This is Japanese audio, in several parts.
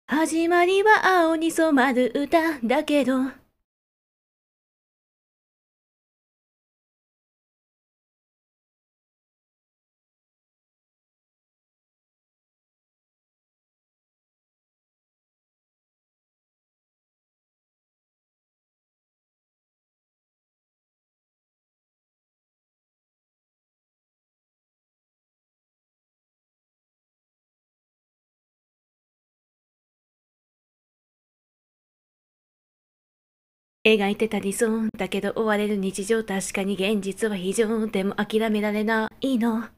始まりは青に染まる歌だけど、描いてた理想だけど追われる日常、確かに現実は非常、でも諦められないの。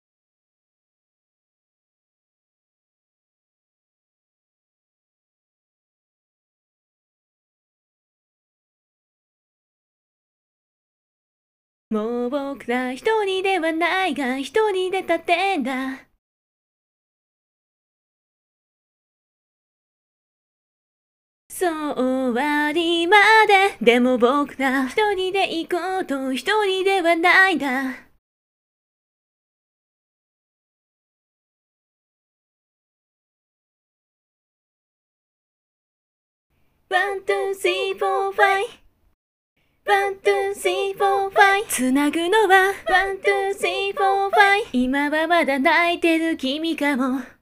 もう僕ら一人ではないが一人で立ってんだ。そう終わりまで、でも僕ら一人で行こうと一人ではないんだ。ワン、ツー、スリー、フォー、ファイ。ワン、ツー、スリー、フォー、ファイ。つなぐのはワン、ツー、スリー、フォー、ファイ。今はまだ泣いてる君かも。